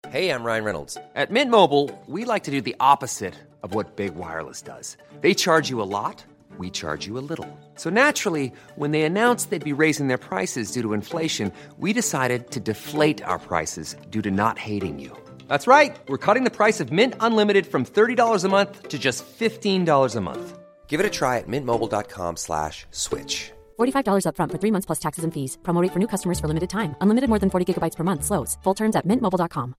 Hey, I'm Ryan Reynolds. At Mint Mobile, we like to do the opposite of what Big Wireless does. They charge you a lot, we charge you a little. So naturally, when they announced they'd be raising their prices due to inflation, we decided to deflate our prices due to not hating you. That's right. We're cutting the price of Mint Unlimited from $30 a month to just $15 a month. Give it a try at mintmobile.com/switch. $45 up front for 3 months plus taxes and fees. Promo rate for new customers for limited time. Unlimited more than 40 gigabytes per month. Slows full terms at mintmobile.com.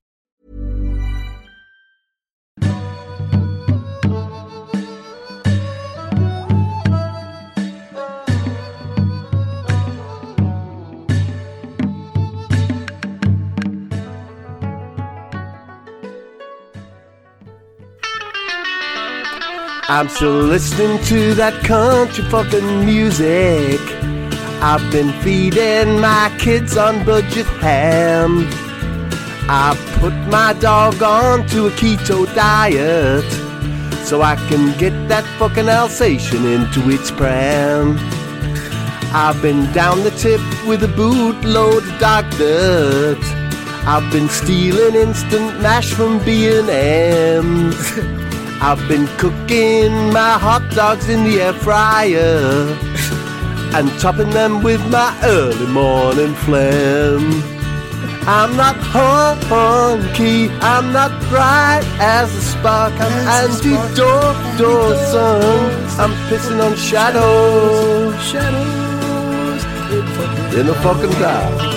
I'm still listening to that country fucking music. I've been feeding my kids on budget ham. I put my dog on to a keto diet so I can get that fucking Alsatian into its pram. I've been down the tip with a bootload of dog dirt. I've been stealing instant mash from B&M's. I've been cooking my hot dogs in the air fryer and topping them with my early morning phlegm. I'm not honky, I'm not bright as a spark. I'm Andy Dawson. I'm pissing on shadows in the fucking dark.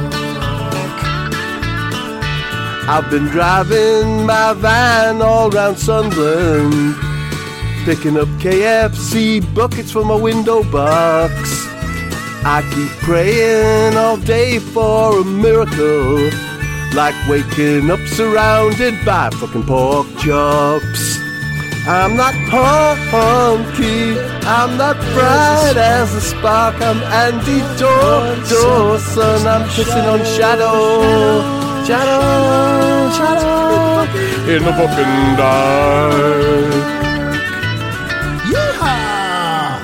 I've been driving my van all round Sunderland, picking up KFC buckets for my window box. I keep praying all day for a miracle, like waking up surrounded by fucking pork chops. I'm not honky, I'm not bright as a spark. I'm Andy Dawson. I'm pissing on shadow. Shadow in the fucking dark. Yeehaw!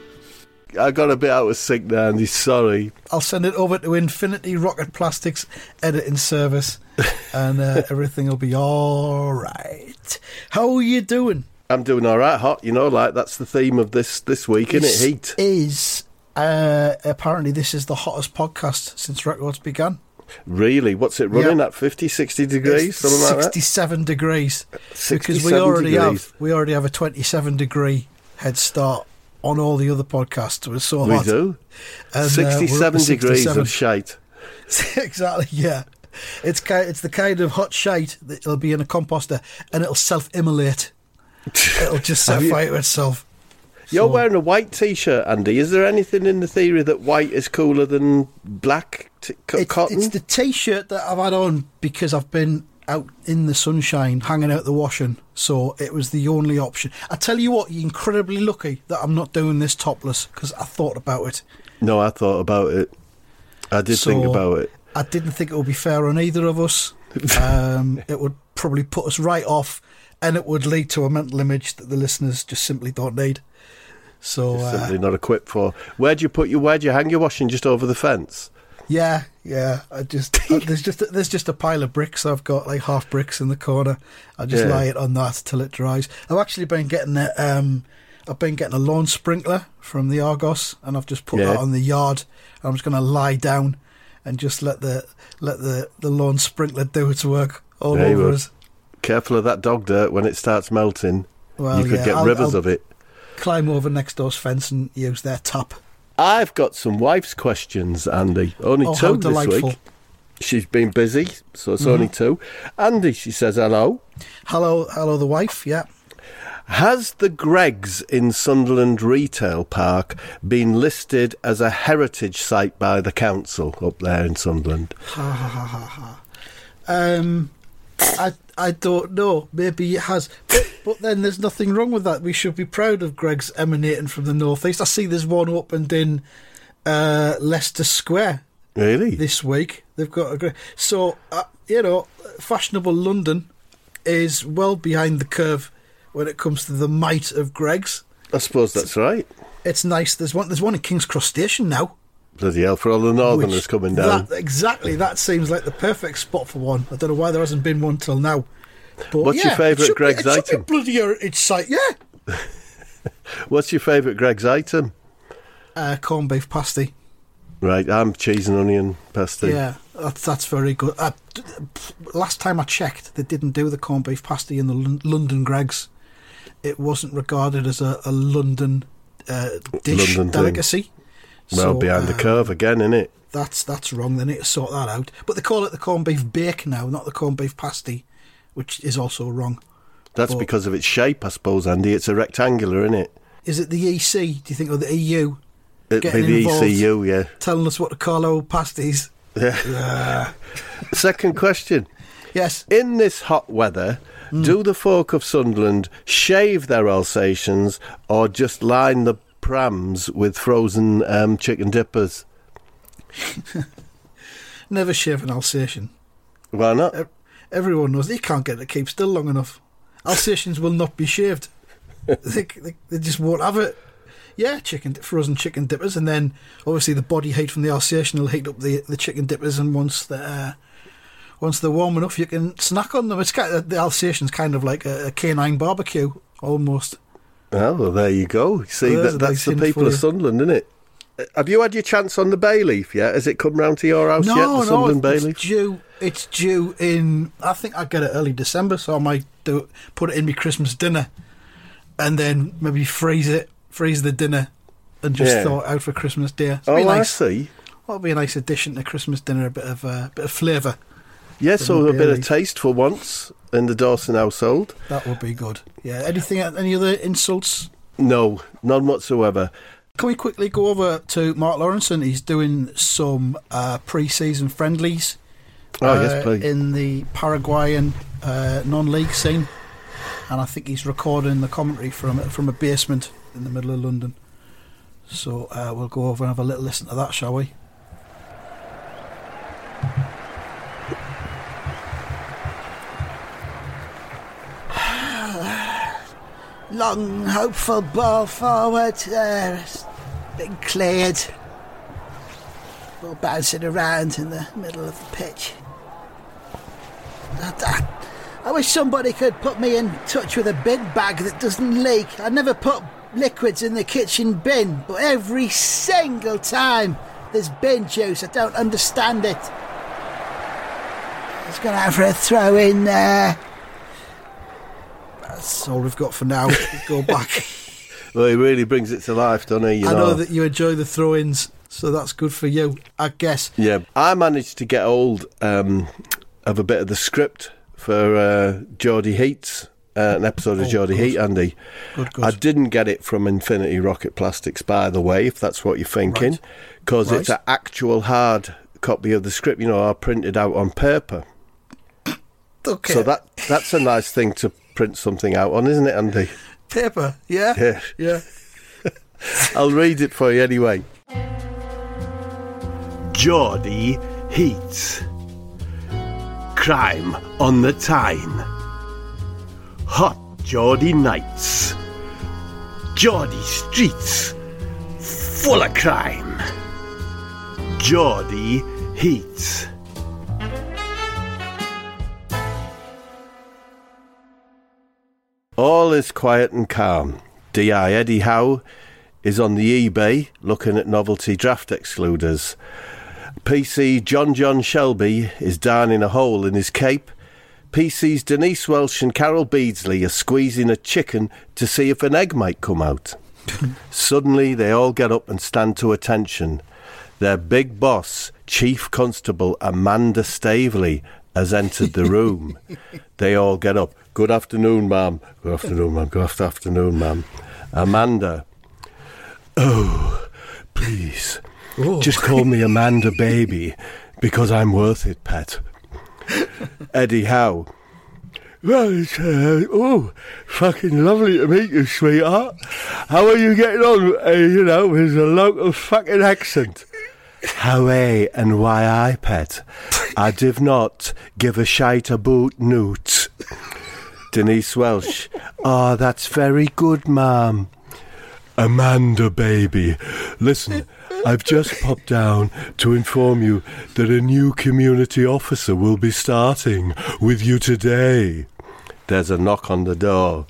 I got a bit out of sync there, Andy. Sorry. I'll send it over to Infinity Rocket Plastics editing service, and everything will be all right. How are you doing? I'm doing all right. Hot, you know, like that's the theme of this week, isn't it? Heat is apparently this is the hottest podcast since records began. Really? What's it running at? 50, 60 degrees? It's something like 67 that? degrees. 67 because we already have a 27 degree head start on all the other podcasts. It was so hot. We do. And, 67 degrees of shite. Exactly, yeah. It's the kind of hot shite that it'll be in a composter and it'll self-immolate. It'll just set fire to itself. You're wearing a white T-shirt, Andy. Is there anything in the theory that white is cooler than black cotton? It's the T-shirt that I've had on because I've been out in the sunshine, hanging out the washing, so it was the only option. I tell you what, you're incredibly lucky that I'm not doing this topless, because I thought about it. No, I thought about it. I did think about it. I didn't think it would be fair on either of us. It would probably put us right off, and it would lead to a mental image that the listeners just simply don't need. So simply not equipped for. Where'd you hang your washing? Just over the fence? Yeah. There's just a pile of bricks. I've got like half bricks in the corner. I just lie it on that till it dries. I've actually been getting a lawn sprinkler from the Argos, and I've just put that on the yard. I'm just going to lie down and just let the lawn sprinkler do its work all over us. Careful of that dog dirt when it starts melting. Well, you could get rivers of it. Climb over next door's fence and use their tap. I've got some wife's questions, Andy. Only two this week. She's been busy, so it's only two. Andy, she says hello. Hello, the wife, yeah. Has the Greggs in Sunderland Retail Park been listed as a heritage site by the council up there in Sunderland? I don't know. Maybe it has. But then there's nothing wrong with that. We should be proud of Greggs emanating from the northeast. I see there's one opened in Leicester Square. Really? This week. They've got a Greggs. So, fashionable London is well behind the curve when it comes to the might of Greggs. I suppose that's right. It's nice. There's one in King's Cross Station now. Bloody hell, for all the Northerners coming down. That seems like the perfect spot for one. I don't know why there hasn't been one till now. But what's your favourite Greggs item? It should be bloody heritage site, yeah. What's your favourite Greggs item? Corned beef pasty. Right, I'm cheese and onion pasty. Yeah, that's very good. Last time I checked, they didn't do the corned beef pasty in the London Greggs. It wasn't regarded as a London dish London delicacy. Thing. Well, behind the curve again, innit? That's wrong. They need to sort that out. But they call it the corned beef bake now, not the corned beef pasty, which is also wrong. That's because of its shape, I suppose, Andy. It's a rectangular, isn't it? Is it the EC, do you think, or the EU? It'd be the ECU, yeah. Telling us what to call our pasties. Yeah. Second question. Yes. In this hot weather, do the folk of Sunderland shave their Alsatians or just line the prams with frozen chicken dippers? Never shave an Alsatian. Why not? Everyone knows they can't get it to keep still long enough. Alsatians will not be shaved. they just won't have it. Yeah, frozen chicken dippers, and then obviously the body heat from the Alsatian will heat up the chicken dippers, and once they're warm enough, you can snack on them. It's the Alsatian's kind of like a canine barbecue, almost. Oh, well, there you go. See, that's the people of Sunderland, isn't it? Have you had your chance on the bay leaf yet? Has it come round to your house yet, the Sunderland bay leaf? It's due in, I think I get it early December, so I might put it in my Christmas dinner, and then maybe freeze the dinner and just thaw it out for Christmas Day. I see. That'll be a nice addition to Christmas dinner, a bit of flavour. Yeah, so a bit of taste for once in the Dawson household. That would be good. Yeah. Any other insults? No, none whatsoever. Can we quickly go over to Mark Lawrenson? He's doing some pre-season friendlies. Yes, please. In the Paraguayan non-league scene, and I think he's recording the commentary from a basement in the middle of London. So we'll go over and have a little listen to that, shall we? Long, hopeful ball forward. Been cleared. Ball bouncing around in the middle of the pitch. I wish somebody could put me in touch with a bin bag that doesn't leak. I never put liquids in the kitchen bin, but every single time there's bin juice. I don't understand it. It's going to have for a throw in there. That's all we've got for now. We'll go back. Well, he really brings it to life, doesn't he? I know that you enjoy the throw-ins, so that's good for you, I guess. Yeah, I managed to get hold of a bit of the script for Geordie Heats, an episode of Geordie Heat, Andy. Good. I didn't get it from Infinity Rocket Plastics, by the way, if that's what you're thinking, because it's an actual hard copy of the script, I printed out on paper. Okay. So that's a nice thing to print something out on, isn't it, Andy? Paper, yeah. I'll read it for you anyway. Geordie Heat. Crime on the Tyne. Hot Geordie nights. Geordie streets. Full of crime. Geordie Heat. All is quiet and calm. D.I. Eddie Howe is on the eBay looking at novelty draft excluders. PC John Shelby is down in a hole in his cape. PC's Denise Welsh and Carol Beardsley are squeezing a chicken to see if an egg might come out. Suddenly they all get up and stand to attention. Their big boss, Chief Constable Amanda Staveley, has entered the room. They all get up. Good afternoon, ma'am. Good afternoon, ma'am. Good afternoon, ma'am. Amanda. Oh, please. Oh. Just call me Amanda Baby, because I'm worth it, pet. Eddie Howe. Well, it's fucking lovely to meet you, sweetheart. How are you getting on, with a local fucking accent? How and why I, pet? I did not give a shite about newts. Denise Welsh. Oh, that's very good, ma'am. Amanda, baby. Listen, I've just popped down to inform you that a new community officer will be starting with you today. There's a knock on the door.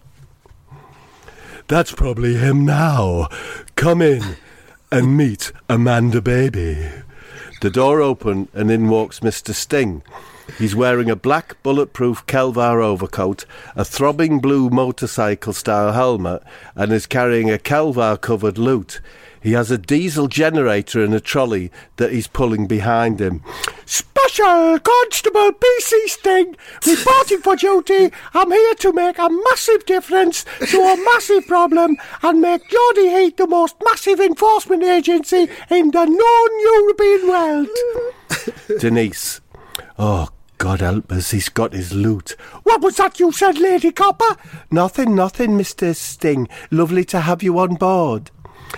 That's probably him now. Come in and meet Amanda Baby. The door opened and in walks Mr. Sting. He's wearing a black bulletproof Kelvar overcoat, a throbbing blue motorcycle-style helmet, and is carrying a Kelvar-covered loot. He has a diesel generator in a trolley that he's pulling behind him. Special Constable PC Sting, reporting for duty. I'm here to make a massive difference to a massive problem and make Geordie Heat the most massive enforcement agency in the known European world. Denise. Oh, God help us, he's got his loot. What was that you said, Lady Copper? Nothing, Mr. Sting. Lovely to have you on board.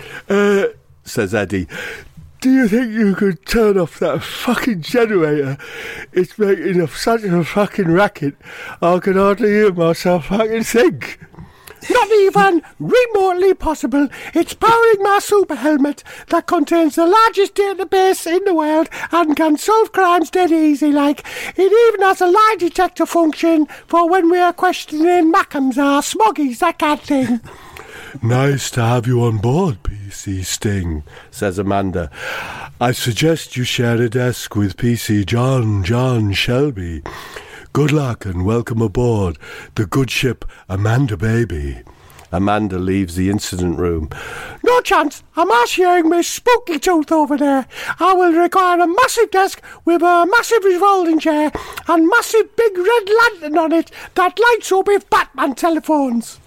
Says Eddie, do you think you could turn off that fucking generator? It's making such a fucking racket, I can hardly hear myself fucking think. Not even remotely possible. It's powering my super helmet that contains the largest database in the world and can solve crimes dead easy like. It even has a lie detector function for when we are questioning Mackhams or Smoggies, that kind of thing. Nice to have you on board, PC Sting, says Amanda. I suggest you share a desk with PC John Shelby. Good luck and welcome aboard the good ship Amanda Baby. Amanda leaves the incident room. No chance. I'm sharing Miss Spooky Tooth over there. I will require a massive desk with a massive revolving chair and massive big red lantern on it that lights up if Batman telephones.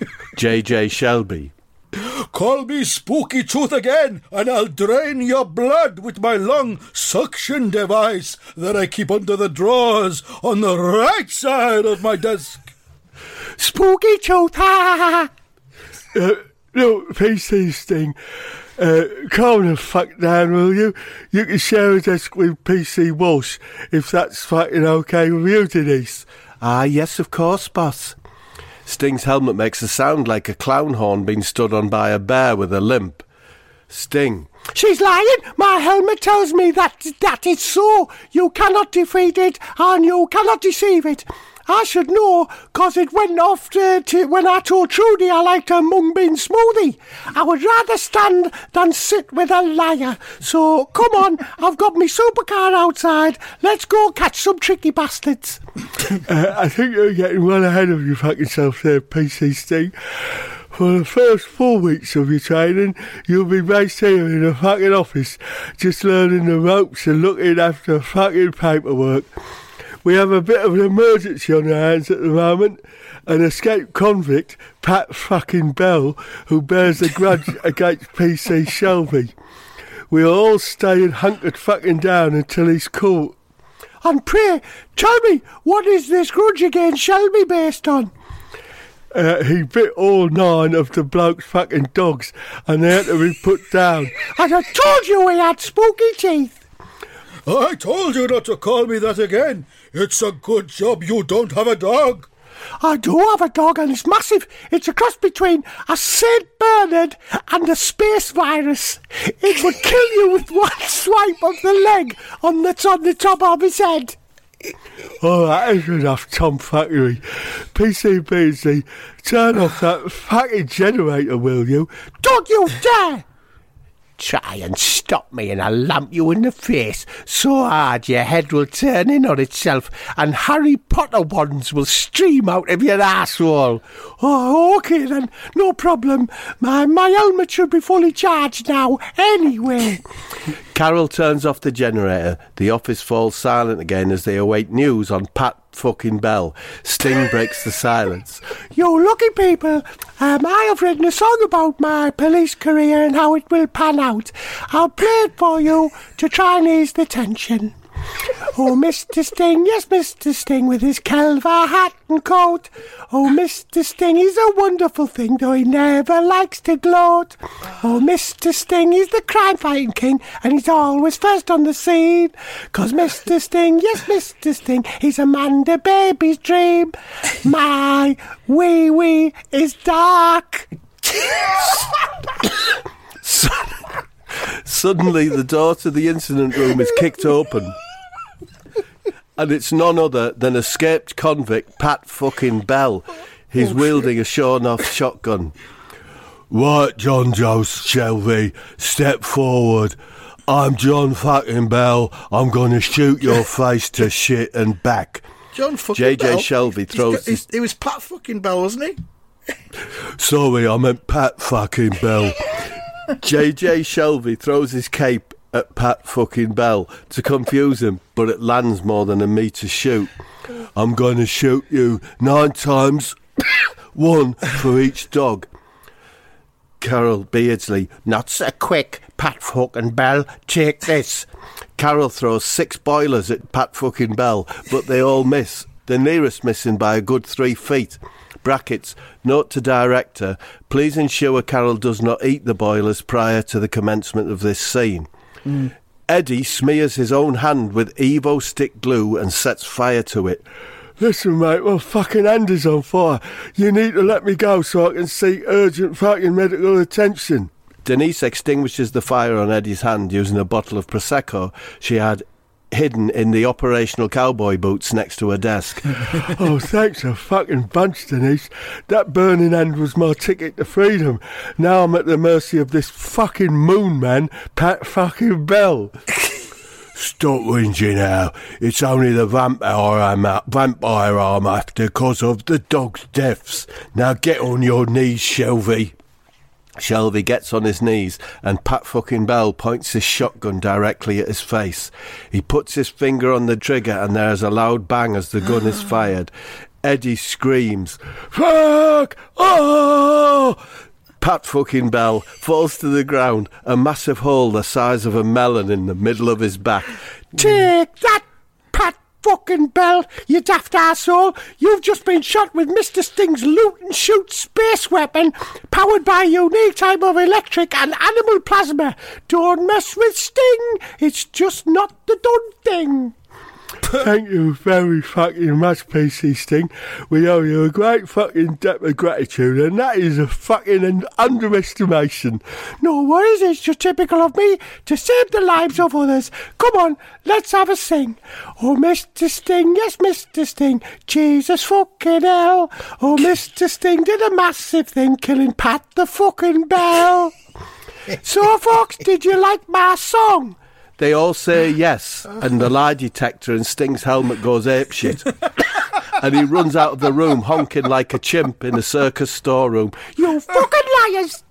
JJ Shelby. Call me Spooky Tooth again, and I'll drain your blood with my long suction device that I keep under the drawers on the right side of my desk. Spooky Tooth, ha ha ha! No, PC Sting, calm the fuck down, will you? You can share a desk with PC Walsh, if that's fucking okay with you, Denise. Ah, yes, of course, boss. Sting's helmet makes a sound like a clown horn being stood on by a bear with a limp. Sting. She's lying. My helmet tells me that is so. You cannot defeat it and you cannot deceive it. I should know, 'cause it went off to when I told Trudy I liked a mung bean smoothie. I would rather stand than sit with a liar. So, come on, I've got me supercar outside. Let's go catch some tricky bastards. I think you're getting well ahead of your fucking self there, PC Sting. For the first 4 weeks of your training, you'll be based here in a fucking office, just learning the ropes and looking after fucking paperwork. We have a bit of an emergency on our hands at the moment. An escaped convict, Pat fucking Bell, who bears a grudge against PC Shelby. We are all staying hunkered fucking down until he's caught. And pray, tell me, what is this grudge against Shelby based on? He bit all 9 of the bloke's fucking dogs and they had to be put down. And I told you he had spooky teeth. I told you not to call me that again. It's a good job you don't have a dog. I do have a dog and it's massive. It's a cross between a St. Bernard and a space virus. It would kill you with one swipe of the leg that's on the top of his head. Oh, that is enough tomfoolery. PCBC, turn off that fucking generator, will you? Don't you dare! Try and stop me and I'll lamp you in the face so hard your head will turn in on itself and Harry Potter wands will stream out of your asshole. Oh, okay then, no problem. My helmet should be fully charged now, anyway. Carol turns off the generator. The office falls silent again as they await news on Pat fucking Bell. Sting breaks the silence. You lucky people. I have written a song about my police career and how it will pan out. I'll play it for you to try and ease the tension. Oh, Mr. Sting, yes, Mr. Sting, with his Kelvar hat and coat. Oh, Mr. Sting, he's a wonderful thing, though he never likes to gloat. Oh, Mr. Sting, he's the crime-fighting king, and he's always first on the scene. 'Cause Mr. Sting, yes, Mr. Sting, he's Amanda Baby's dream. My wee-wee is dark. Suddenly, the door to the incident room is kicked open. And it's none other than escaped convict Pat fucking Bell. He's wielding a shorn-off shotgun. Right, John Joe Shelby, step forward. I'm John fucking Bell. I'm going to shoot your face to shit and back. John fucking Bell? JJ Shelby throws... It was Pat fucking Bell, wasn't he? Sorry, I meant Pat fucking Bell. JJ Shelby throws his cape at Pat fucking Bell to confuse him, but it lands more than a metre shoot. I'm going to shoot you 9 times, 1 for each dog. Carol Beardsley, not so quick, Pat fucking Bell, take this. Carol throws 6 boilers at Pat fucking Bell, but they all miss. The nearest missing by a good 3 feet. Brackets, note to director, please ensure Carol does not eat the boilers prior to the commencement of this scene. Eddie smears his own hand with Evo stick glue and sets fire to it. Listen, mate, my fucking hand is on fire. You need to let me go so I can seek urgent fucking medical attention. Denise extinguishes the fire on Eddie's hand using a bottle of Prosecco she had hidden in the operational cowboy boots next to her desk. Oh, thanks a fucking bunch, Denise. That burning hand was my ticket to freedom. Now I'm at the mercy of this fucking moon man, Pat fucking Bell. Stop whinging now. It's only the vampire I'm after because of the dog's deaths. Now get on your knees, Shelby. Shelby gets on his knees and Pat fucking Bell points his shotgun directly at his face. He puts his finger on the trigger and there is a loud bang as the gun is fired. Eddie screams, "Fuck! Oh!" Pat fucking Bell falls to the ground, a massive hole the size of a melon in the middle of his back. Take that, Pat fucking Bell, you daft arsehole. You've just been shot with Mr. Sting's loot-and-shoot space weapon, powered by a unique type of electric and animal plasma. Don't mess with Sting. It's just not the done thing. Thank you very fucking much, PC Sting. We owe you a great fucking debt of gratitude, and that is a fucking underestimation. No worries, it's just typical of me to save the lives of others. Come on, let's have a sing. Oh, Mr. Sting, yes, Mr. Sting, Jesus fucking hell. Oh, Mr. Sting did a massive thing, killing Pat the fucking Bell. So, folks, did you like my song? They all say yes, and the lie detector in Sting's helmet goes apeshit. And he runs out of the room honking like a chimp in a circus storeroom. You fucking liars!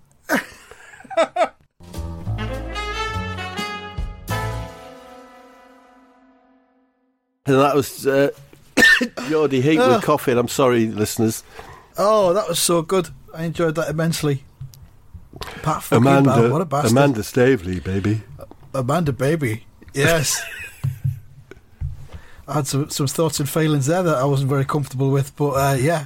And that was Geordie Heat with Coffin. I'm sorry, listeners. Oh, that was so good. I enjoyed that immensely. Pat fucking Bell, what a bastard. Amanda Stavely, baby. Amanda Baby, yes. I had some thoughts and feelings there that I wasn't very comfortable with, but yeah.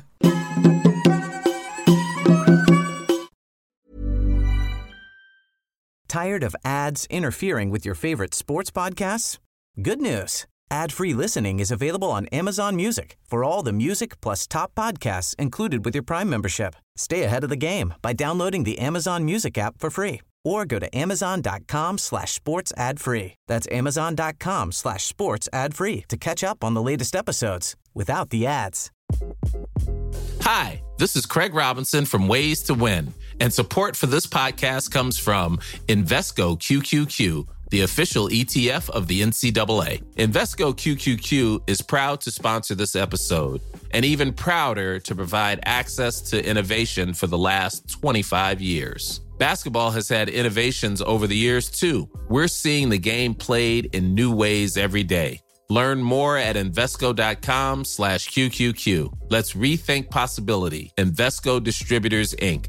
Tired of ads interfering with your favorite sports podcasts? Good news. Ad-free listening is available on Amazon Music for all the music plus top podcasts included with your Prime membership. Stay ahead of the game by downloading the Amazon Music app for free. Or go to amazon.com/sports ad free. That's amazon.com/sports ad free to catch up on the latest episodes without the ads. Hi, this is Craig Robinson from Ways to Win. And support for this podcast comes from Invesco QQQ, the official ETF of the NCAA. Invesco QQQ is proud to sponsor this episode and even prouder to provide access to innovation for the last 25 years. Basketball has had innovations over the years, too. We're seeing the game played in new ways every day. Learn more at Invesco.com/QQQ. Let's rethink possibility. Invesco Distributors, Inc.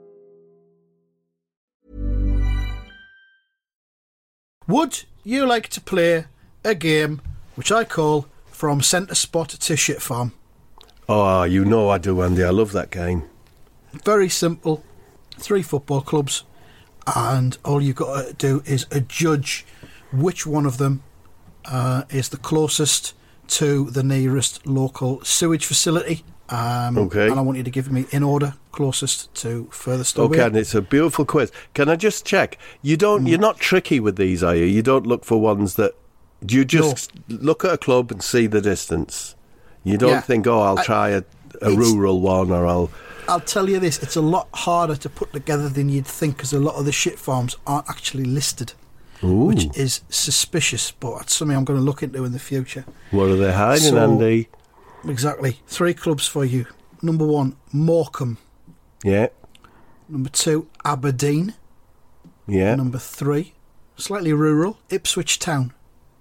Would you like to play a game which I call From Centre Spot to Shit Farm? Oh, you know I do, Andy. I love that game. Very simple. 3 football clubs, and all you've got to do is judge which one of them is the closest to the nearest local sewage facility Okay. And I want you to give me in order closest to furthest away. Okay, and it's a beautiful quiz. Can I just check? You're not tricky with these, are you? You don't look for ones that... Do you just look at a club and see the distance? You don't think, I'll try a rural one, or I'll tell you this, it's a lot harder to put together than you'd think, because a lot of the shit farms aren't actually listed. Ooh. Which is suspicious, but it's something I'm going to look into in the future. What are they hiding, Andy? Exactly. 3 clubs for you. Number 1, Morecambe. Yeah. Number 2, Aberdeen. Yeah. Number 3, slightly rural, Ipswich Town.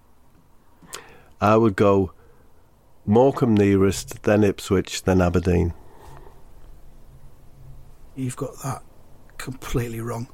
I would go Morecambe nearest, then Ipswich, then Aberdeen. You've got that completely wrong.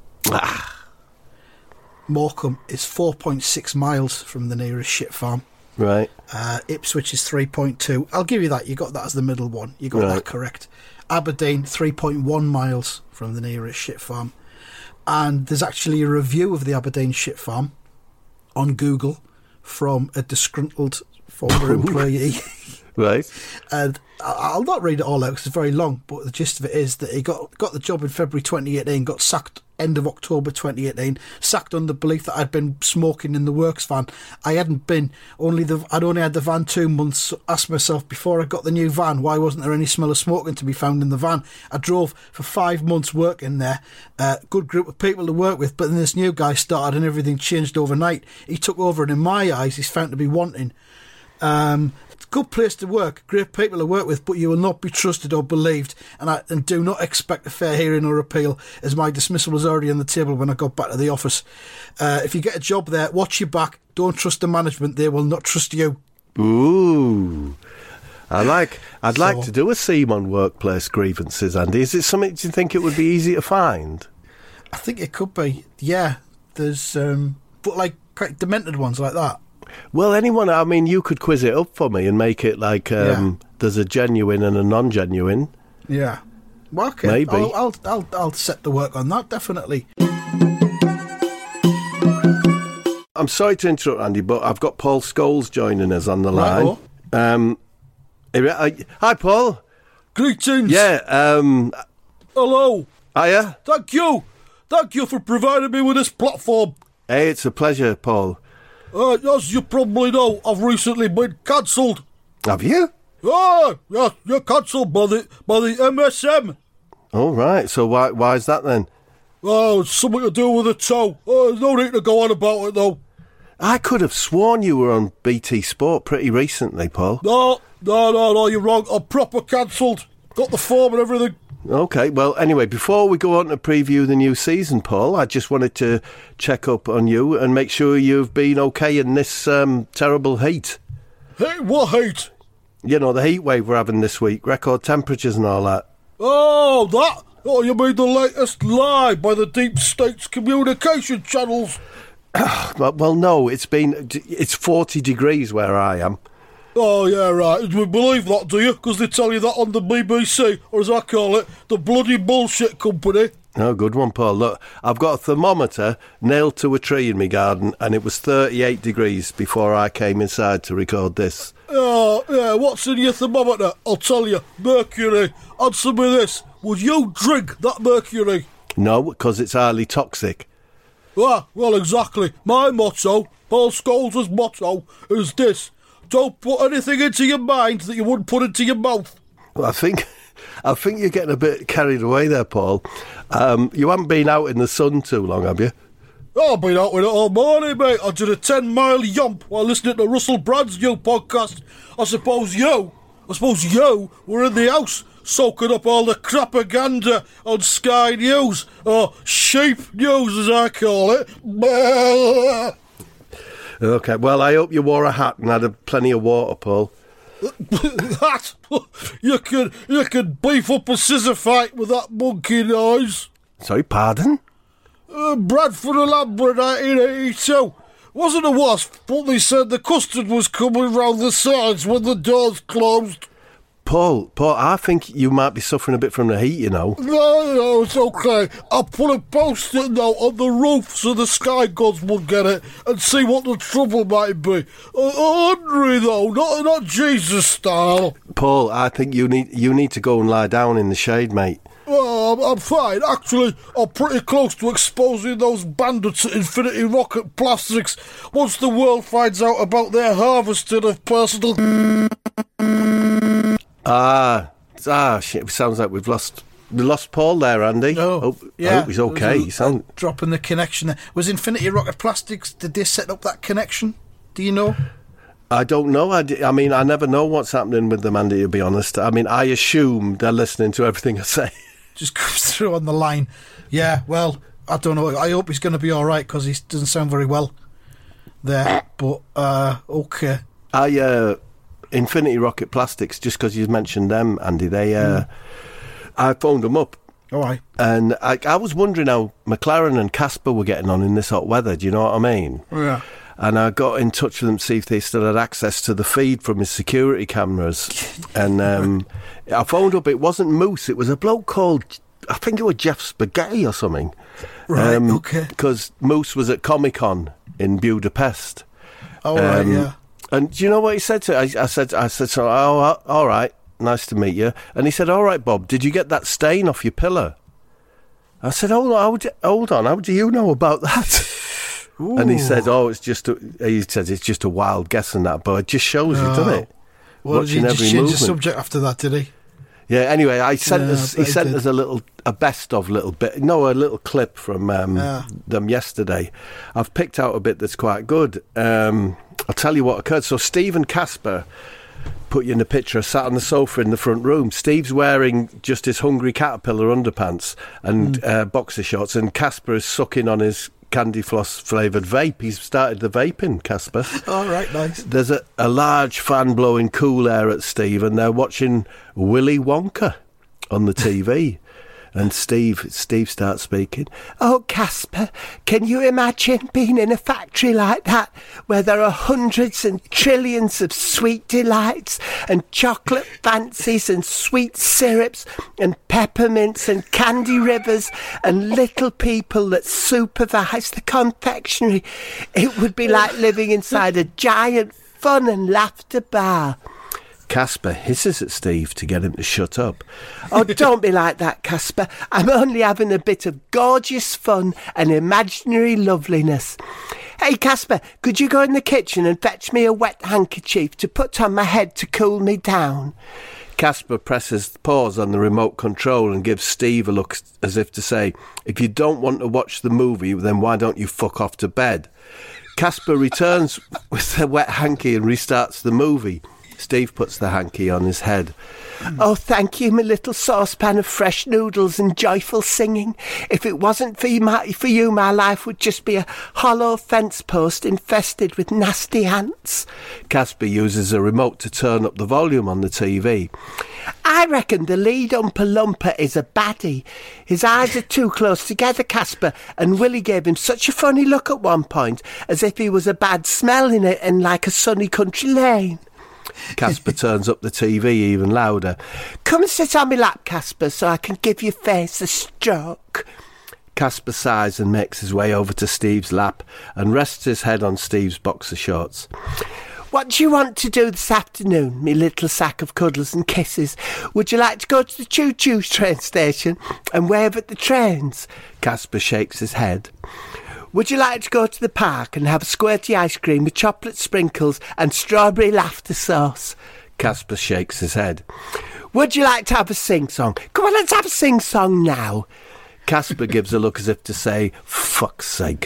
Morecambe is 4.6 miles from the nearest shit farm. Right. Ipswich is 3.2. I'll give you that. You got that as the middle one. You got that correct. Aberdeen, 3.1 miles from the nearest shit farm. And there's actually a review of the Aberdeen shit farm on Google from a disgruntled former employee. Right. And I'll not read it all out because it's very long, but the gist of it is that he got the job in February 2018, got sacked end of October 2018, sacked on the belief that I'd been smoking in the works van. I hadn't been. I'd only had the van 2 months. So asked myself, before I got the new van, why wasn't there any smell of smoking to be found in the van? I drove for 5 months working there. Good group of people to work with, but then this new guy started and everything changed overnight. He took over, and in my eyes, he's found to be wanting. Good place to work, great people to work with, but you will not be trusted or believed, and do not expect a fair hearing or appeal, as my dismissal was already on the table when I got back to the office. If you get a job there, watch your back, don't trust the management, they will not trust you. Ooh. I'd like to do a theme on workplace grievances, Andy. Is it something, do you think it would be easy to find? I think it could be, yeah. There's, but like quite demented ones like that. Well, you could quiz it up for me and make it like there's a genuine and a non-genuine. Yeah. Well, okay. Maybe. I'll set the work on that, definitely. I'm sorry to interrupt, Andy, but I've got Paul Scholes joining us on the line. Hi, Paul. Greetings. Yeah. Hello. Hiya. Thank you for providing me with this platform. Hey, it's a pleasure, Paul. As you probably know, I've recently been cancelled. Have you? Yeah, you're cancelled by the MSM. Oh, right. So why is that then? It's something to do with the toe. No need to go on about it, though. I could have sworn you were on BT Sport pretty recently, Paul. No, you're wrong. I'm proper cancelled. Got the form and everything. Okay, well, anyway, before we go on to preview the new season, Paul, I just wanted to check up on you and make sure you've been okay in this terrible heat. Hey, what heat? You know, the heat wave we're having this week, record temperatures and all that. Oh, that? Oh, you mean the latest lie by the Deep State's communication channels? Well, no, it's 40 degrees where I am. Oh, yeah, right. Do you believe that, do you? Because they tell you that on the BBC, or as I call it, the bloody bullshit company. Oh, good one, Paul. Look, I've got a thermometer nailed to a tree in my garden, and it was 38 degrees before I came inside to record this. Oh, yeah, what's in your thermometer? I'll tell you. Mercury. Answer me this. Would you drink that mercury? No, because it's highly toxic. Ah, well, exactly. My motto, Paul Scholes' motto, is this. Don't put anything into your mind that you wouldn't put into your mouth. Well, I think you're getting a bit carried away there, Paul. You haven't been out in the sun too long, have you? I've been out with it all morning, mate. I did a 10-mile yomp while listening to Russell Brand's new podcast. I suppose you were in the house soaking up all the crapaganda on Sky News, or Sheep News as I call it. Okay, well, I hope you wore a hat and had plenty of water, Paul. Hat? You could beef up a scissor fight with that monkey noise. Sorry, pardon? Bradford and Lambert 1982. Wasn't a wasp, but they said the custard was coming round the sides when the doors closed. Paul, I think you might be suffering a bit from the heat, you know. No, it's okay. I'll put a post-it note on the roof so the sky gods will get it and see what the trouble might be. Ordinary, though, not Jesus style. Paul, I think you need to go and lie down in the shade, mate. Well, I'm fine. Actually, I'm pretty close to exposing those bandits at Infinity Rocket Plastics once the world finds out about their harvesting of personal... Shit, it sounds like we lost Paul there, Andy. Oh, I hope he's okay. You sound... Dropping the connection there. Was Infinity Rocket Plastics, did they set up that connection? Do you know? I don't know. I mean, I never know what's happening with them, Andy, to be honest. I mean, I assume they're listening to everything I say. Just comes through on the line. Yeah, well, I don't know. I hope he's going to be all right because he doesn't sound very well there. But, okay. Infinity Rocket Plastics, just because you mentioned them, Andy, I phoned them up. All right. And I was wondering how McLaren and Casper were getting on in this hot weather. Do you know what I mean? Yeah. And I got in touch with them to see if they still had access to the feed from his security cameras. And I phoned up. It wasn't Moose. It was a bloke called, I think it was Jeff Spaghetti or something. Right, okay. Because Moose was at Comic-Con in Budapest. Oh, right, yeah. And do you know what he said to I said, so, all right, nice to meet you. And he said, all right, Bob, did you get that stain off your pillow? I said, hold on, how do you know about that? Ooh. And he said, it's just a wild guess and that, but it just shows you, doesn't it? Well, did he just change the subject after that, did he? Yeah, anyway, he sent us a best of little bit, a little clip from them yesterday. I've picked out a bit that's quite good. I'll tell you what occurred. So Steve and Casper, put you in the picture, sat on the sofa in the front room. Steve's wearing just his Hungry Caterpillar underpants and boxer shorts, and Casper is sucking on his candy floss flavoured vape. He's started the vaping, Casper. All right, nice. There's a large fan blowing cool air at Steve, and they're watching Willy Wonka on the TV. And Steve starts speaking. Oh, Casper, can you imagine being in a factory like that where there are hundreds and trillions of sweet delights and chocolate fancies and sweet syrups and peppermints and candy rivers and little people that supervise the confectionery? It would be like living inside a giant fun and laughter bar. Casper hisses at Steve to get him to shut up. Oh, don't be like that, Casper. I'm only having a bit of gorgeous fun and imaginary loveliness. Hey, Casper, could you go in the kitchen and fetch me a wet handkerchief to put on my head to cool me down? Casper presses pause on the remote control and gives Steve a look as if to say, if you don't want to watch the movie, then why don't you fuck off to bed? Casper returns with the wet hanky and restarts the movie. Steve puts the hanky on his head. Oh, thank you, my little saucepan of fresh noodles and joyful singing. If it wasn't for you, my life would just be a hollow fence post infested with nasty ants. Casper uses a remote to turn up the volume on the TV. I reckon the lead Oompa Loompa is a baddie. His eyes are too close together, Casper, and Willie gave him such a funny look at one point, as if he was a bad smell in like a sunny country lane. Casper turns up the TV even louder. Come and sit on my lap, Casper, so I can give your face a stroke. Casper sighs and makes his way over to Steve's lap and rests his head on Steve's boxer shorts. What do you want to do this afternoon, me little sack of cuddles and kisses? Would you like to go to the choo-choo train station and wave at the trains? Casper shakes his head. Would you like to go to the park and have a squirty ice cream with chocolate sprinkles and strawberry laughter sauce? Casper shakes his head. Would you like to have a sing-song? Come on, let's have a sing-song now. Casper gives a look as if to say, fuck's sake.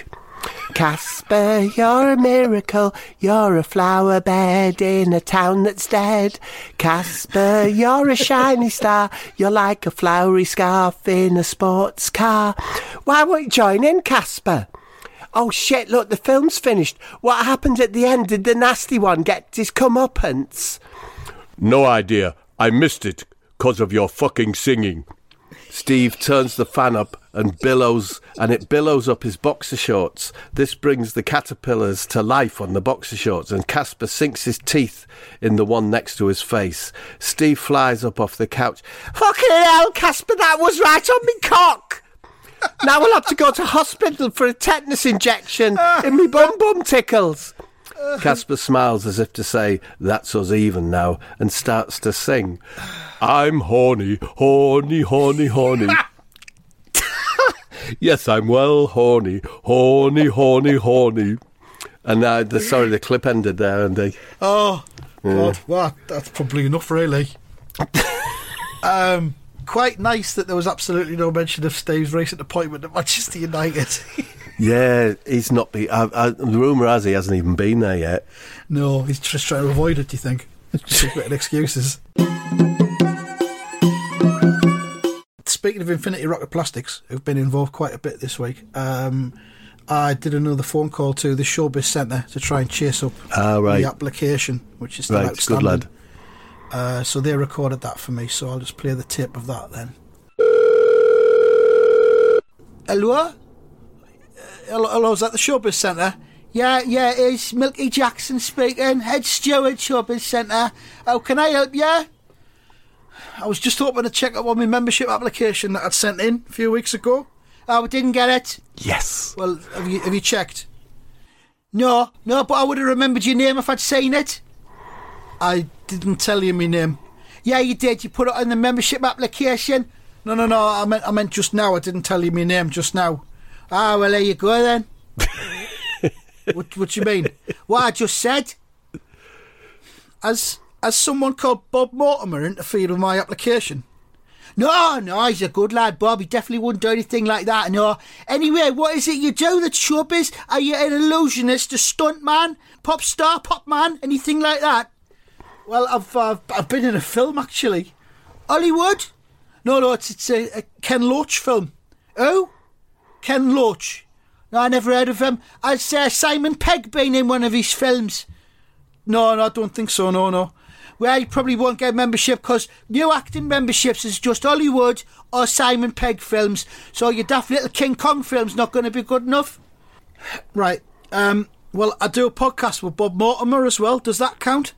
Casper, you're a miracle, you're a flower bed in a town that's dead. Casper, you're a shiny star, you're like a flowery scarf in a sports car. Why won't you join in, Casper? Oh shit, look, the film's finished. What happened at the end? Did the nasty one get his comeuppance? No idea. I missed it, 'cause of your fucking singing. Steve turns the fan up and it billows up his boxer shorts. This brings the caterpillars to life on the boxer shorts, and Casper sinks his teeth in the one next to his face. Steve flies up off the couch. Fucking hell, Casper, that was right on me cock! Now we'll have to go to hospital for a tetanus injection and me bum tickles. Casper smiles as if to say, that's us even now, and starts to sing. I'm horny, horny, horny, horny. Yes, I'm well horny, horny, horny, horny. And the clip ended there, Andy. Oh, God, well, that's probably enough, really. Quite nice that there was absolutely no mention of Steve's recent appointment at Manchester United. Yeah, he's not been. The rumour has he hasn't even been there yet. No, he's just trying to avoid it, do you think? Just getting excuses. Speaking of Infinity Rocket Plastics, who've been involved quite a bit this week, I did another phone call to the Showbiz Centre to try and chase up the application, which is still outstanding. Good lad. So they recorded that for me, so I'll just play the tape of that then. Hello? Hello, is that the Showbiz Centre? Yeah, it's Milky Jackson speaking, head steward, Showbiz Centre. How can I help you? I was just hoping to check up on my membership application that I'd sent in a few weeks ago. Oh, I didn't get it? Yes. Well, have you checked? No, but I would have remembered your name if I'd seen it. I didn't tell you my name. Yeah, you did. You put it on the membership application. No. I meant just now. I didn't tell you my name just now. Ah, well, there you go then. What you mean? What I just said? Has someone called Bob Mortimer interfered with my application? No, he's a good lad, Bob. He definitely wouldn't do anything like that, no. Anyway, what is it you do that's showbiz? Are you an illusionist, a stunt man, pop star, pop man, anything like that? Well, I've been in a film, actually. Hollywood? No, it's a Ken Loach film. Oh? Ken Loach. No, I never heard of him. Has Simon Pegg been in one of his films? No, I don't think so, no. Well, you probably won't get membership because new acting memberships is just Hollywood or Simon Pegg films. So your daft little King Kong film's not going to be good enough. Right. Well, I do a podcast with Bob Mortimer as well. Does that count?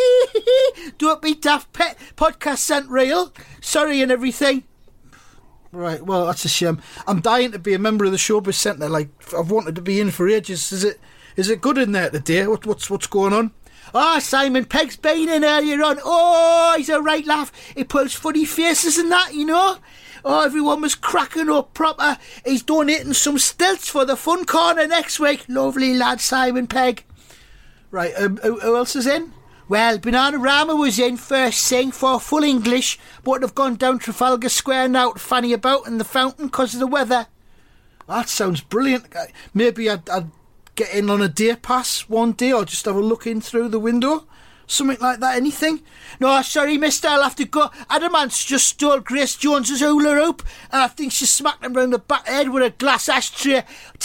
Don't be daft, pet. Podcast sent real. Sorry and everything. Right, well, that's a shame. I'm dying to be a member of the Showbiz Centre. Like, I've wanted to be in for ages. Is it good in there today? What's going on? Simon Pegg's been in earlier on. Oh, he's a right laugh. He pulls funny faces and that, you know. Oh, everyone was cracking up proper. He's donating some stilts for the Fun Corner next week. Lovely lad, Simon Pegg. Right, who else is in? Well, Bananarama was in first thing for full English, but they've gone down Trafalgar Square now to fanny about in the fountain because of the weather. That sounds brilliant. Maybe I'd get in on a day pass one day or just have a look in through the window. Something like that, anything? No, sorry, mister, I'll have to go. Adamant's just stole Grace Jones's hula hoop and I think she smacked him round the back head with a glass ashtray.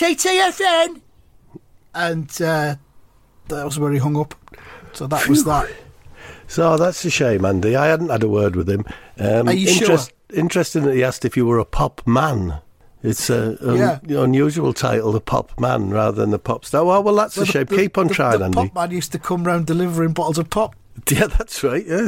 TTFN! And that was where he hung up. So that was that. So that's a shame, Andy. I hadn't had a word with him. Are you sure? Interesting that he asked if you were a pop man. It's an unusual title, the pop man, rather than the pop star. Well, that's a shame. Keep on trying, Andy. The pop man used to come round delivering bottles of pop. Yeah, that's right, yeah.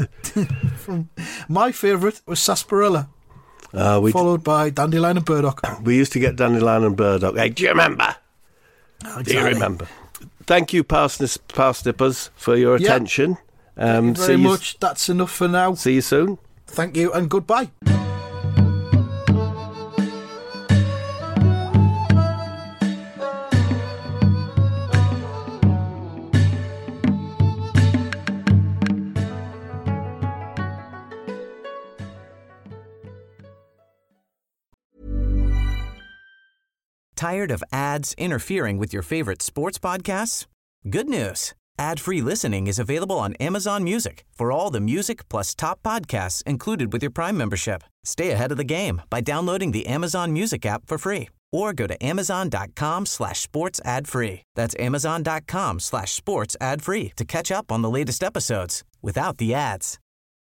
My favourite was Sarsaparilla, followed by Dandelion and Burdock. We used to get Dandelion and Burdock. Hey, do you remember? Oh, exactly. Do you remember? Thank you, Parsnippers, for your attention. Thank you very much. That's enough for now. See you soon. Thank you and goodbye. Tired of ads interfering with your favorite sports podcasts? Good news. Ad-free listening is available on Amazon Music for all the music plus top podcasts included with your Prime membership. Stay ahead of the game by downloading the Amazon Music app for free or go to amazon.com/sports ad free. That's amazon.com/sports ad free to catch up on the latest episodes without the ads.